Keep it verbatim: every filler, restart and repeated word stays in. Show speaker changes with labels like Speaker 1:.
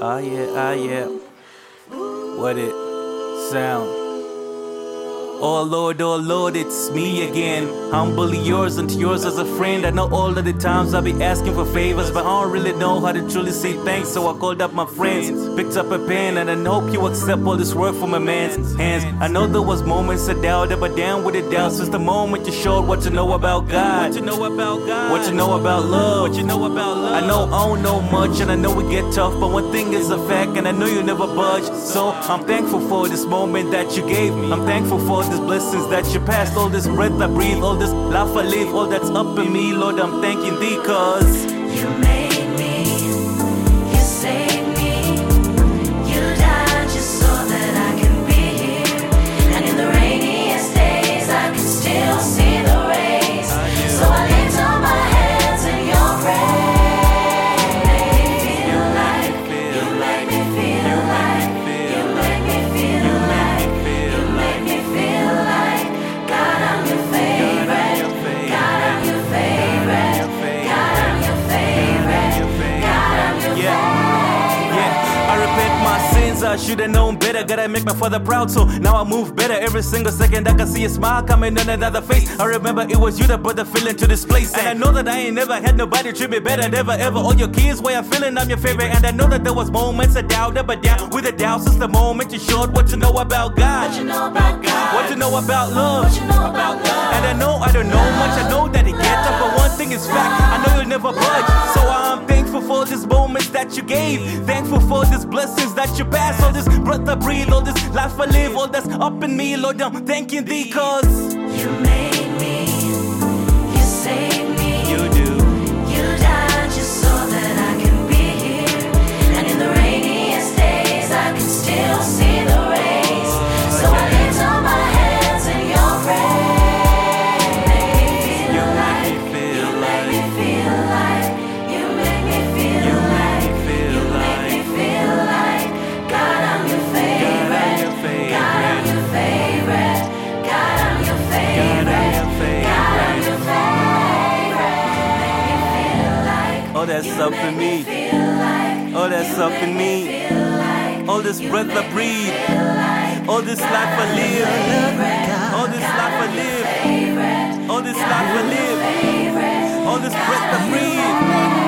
Speaker 1: Ah yeah, ah yeah. What it sound? Oh Lord, oh Lord, it's me again. Humbly yours and to yours as a friend. I know all of the times I'll be asking for favors, but I don't really know how to truly say thanks. So I called up my friends, picked up a pen, and I hope you accept all this work from a man's hands. I know there was moments of doubt, but down with the doubt since the moment you showed what you know about God. What you know about God. What you know about love. What you know about love. I know I don't know much, and I know we get tough, but one thing is a fact, and I know you never budge. So I'm thankful for this moment that you gave me. I'm thankful for these blessings that you passed, all this breath I breathe, all this life I live, all that's up in me, Lord, I'm thanking thee, cause
Speaker 2: you made me, you saved me, you died just so that I can be here, and in the rainiest days I can still see the rays, so I lift up my hands in your praise. You make me feel like, you make me feel like, you make me feel like, you make me feel like, God, I'm your favorite, God, I'm your favorite, God, I'm your favorite, God, I'm your favorite.
Speaker 1: I repent my sins, I should've known better. Gotta make my father proud, so now I move better. Every single second I can see a smile coming on another face. I remember it was you that brought the feeling to this place, and I know that I ain't never had nobody treat me better. Never ever, all your kids, way I'm feeling, I'm your favorite. And I know that there was moments of doubt, but down with the doubt since the moment you showed what you know about God.
Speaker 2: What you know about God?
Speaker 1: What you know about love?
Speaker 2: What you know about love?
Speaker 1: And I know I don't know much, I know that it gets up, but one thing is fact, I know you'll never budge. So I'm thankful for these moments that you gave, thankful for these blessings that you passed, all this breath I breathe, all this life I live, all that's up in me, Lord, I'm thanking thee, cause
Speaker 2: you made me, you saved me,
Speaker 1: you do.
Speaker 2: you died just so that I can be here, and in the rainiest days I can still see the rays, so I lift up my hands in your praise. You make me feel like, you make me feel like, you make me feel like, God, I'm your favorite, God, I'm your favorite, God, I'm your favorite, God, I'm your favorite.
Speaker 1: Oh, that's up in me. Oh, that's up in me. All this breath I breathe, all this life I live, all this life I live, all this life I live, all this breath I breathe.